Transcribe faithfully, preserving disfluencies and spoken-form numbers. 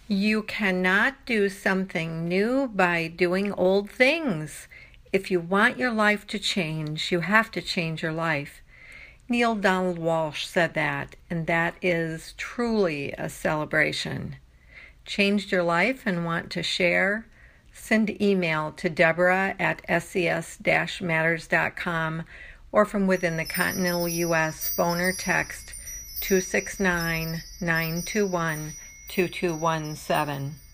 You cannot do something new by doing old things. If you want your life to change, you have to change your life. Neale Donald Walsch said that, and that is truly a celebration. Changed your life and want to share? Send email to Deborah at s c s dash matters dot com or from within the continental U S phone or text two six nine, nine two one, two two one seven.